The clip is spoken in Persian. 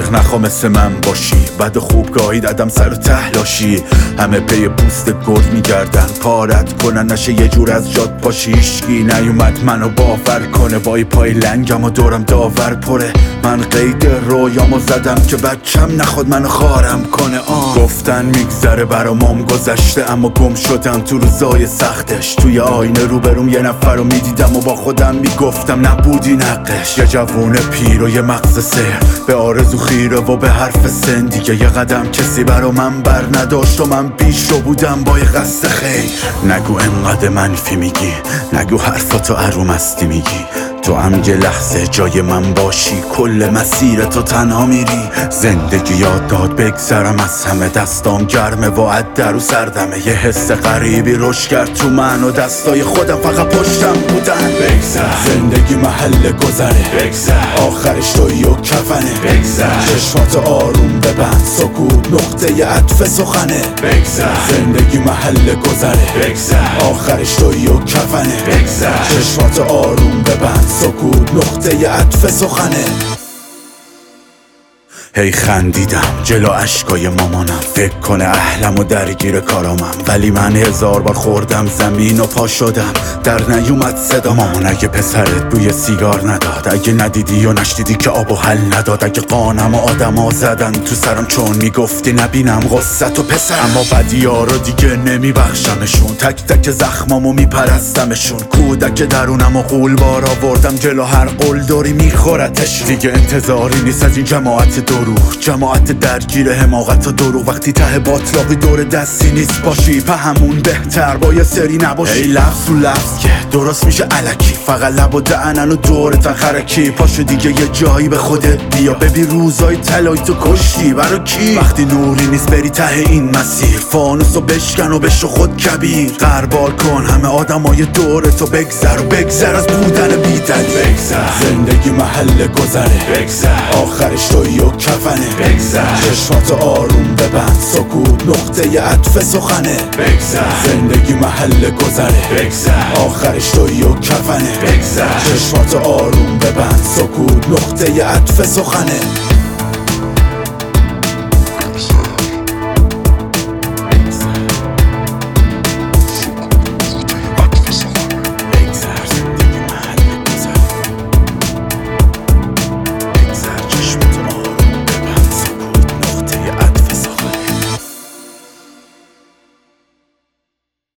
عاشق نخوا مثل من باشی، بد و خوب گاهی دادم سر و تحلاشی. همه پی پوست گرد میگردن پارت کنن نشه یه جور از جاد پاشی. هیچکی نیومد منو باور کنه، با پای لنگم و دورم داور پره. من قید رویامو زدم که بچم نخواد منو خارم کنه. گفتن میگذره برامم گذشته، اما گم شدم تو روزای سختش. توی آینه روبروم یه نفر رو میدیدم و با خودم میگفتم نبودی نقش. یه جوون پیر و یه مغز سر، به آرزو خیره و به حرف سن. دیگه یه قدم کسی برا من بر نداشت و من پیش رو بودم با یه قصد خیر. نگو انقدر منفی میگی، نگو حرفاتو اروم هستی میگی. تو هم یه لحظه جای من باشی، کل مسیر تو تنها میری. زندگی یاد داد بگذرم از همه، دستام گرمه و عدر و سردمه. یه حس غریبی روش کرد تو من و دستای خودم فقط پشتم بودن. بگذر زندگی محل گذره، بگذر آخرش تویی و کفنه. بگذر چشماتو آروم ببند، سکوت نقطه عطف سخنه. بگذر زندگی محل گذره، بگذر آخرش تویی و کفنه. بگذر چشماتو آروم ببند، سکوت نقطه عطف سخنه. هی خندیدم جلو اشکای مامانم، فکر کنه اهلم و درگیر کارامم. ولی من 1000 بار خوردم زمین و پا شدم، در نیومد صدا. مامان اگه پسرت بوی سیگار نداد، اگه ندیدی و نشدیدی که آب و حل نداد، اگه قانم و آدما زدن تو سرم چون میگفتی نبینم غصت و پسر. اما بدی‌ها رو دیگه نمیبخشمشون، تک تک زخمامو میپرستمشون. کودک درونم و قولبار آوردم جلو هر قلدری میخورتش. دیگه انتظاری نیست از این جماعت دروغ، جماعت درگیر حماقت و دروغ. وقتی ته باطلاقی دور دستی نیست باشی، همون بهتر با یه سری نباشی. ای لفظ و لفظ که درست میشه الکی، فقط لب و دهنن و دورتن خرکی. پاشو دیگه یه جایی به خودت بیا، ببین روزای طلایی تو کشتی برا کی. وقتی نوری نیست بری ته این مسیر، فانوسو بشکن و بشو خود کبیر. غربال کن همه آدمای دورتو، بگذر و بگذر از بودن بیدل. بگذر زندگی محل گذره، بگذر آخرش تویی و کفنه. بگذر چشماتو آروم ببند، سکوت نقطه عطف سخنه. بگذر زندگی محل گذره، بگذر آخرش تویی و کفنه. بگذر چشماتو آروم ببند، سکوت نقطه عطف سخنه.